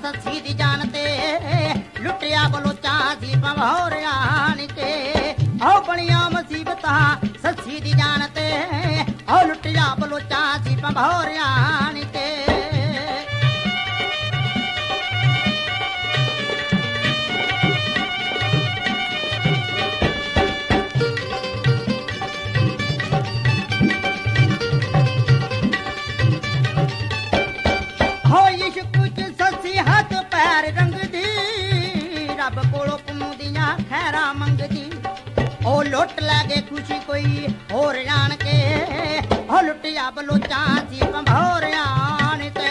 सस्सी दी जानते लुटिया बलोचा सी भंभौरिया के ओ बड़िया मुसीबत सस्सी दी जानते ओ लुटिया बलोचा सी भंभौरिया के रब कोलों पुंदियां खैरा मंगदी ओ लुट लैगे खुशी कोई होर जान के ओ लुटिया बलोचा सी भंभौरिया ते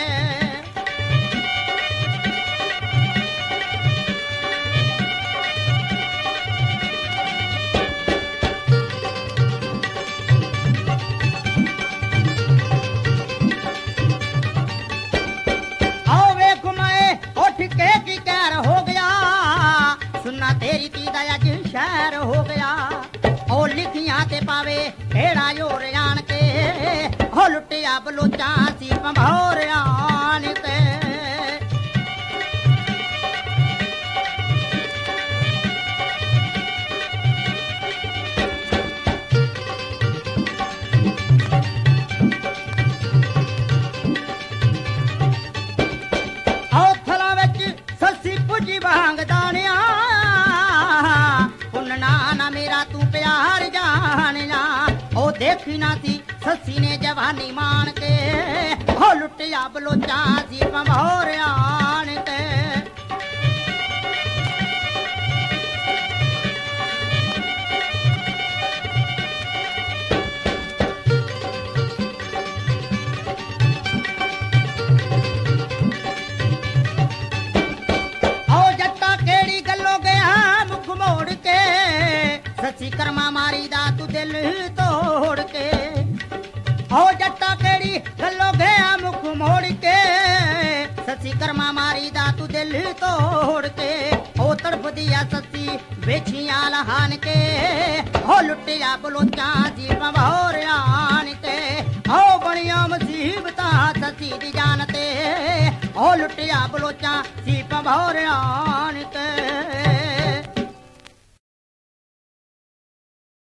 तेरी धी दा अज शहर हो गया ओ लिखियां ते पावे हेड़ा योर जान के ओ लुटिया बलोचा सी भंभौरिया ते ओ थला विच सस्सी पुजी वांग दानिया ना मेरा तू प्यार जान जा ओ देखी ना थी सस्सी ने जवानी मान के ओ लुटिया बलोचा सी भंभौरिया ते ओ जट्टा केड़ी गल्लों गया मुख मोड़ के सच्ची कर्मा मारी दा तू दिल तोड़ के ओ जट्टा केड़ी गल्लो गया मुख मोड़ के सच्ची कर्मा मारी दा तू दिल तोड़ के ओ तड़फ दिया सच्ची बेचियां लहान के ओ लुटिया बलोचा सी भंभौरिया ते ओ बड़िया मुसीबत सच्ची दी जानते ओ लुटिया बलोचा सी भंभौरिया ते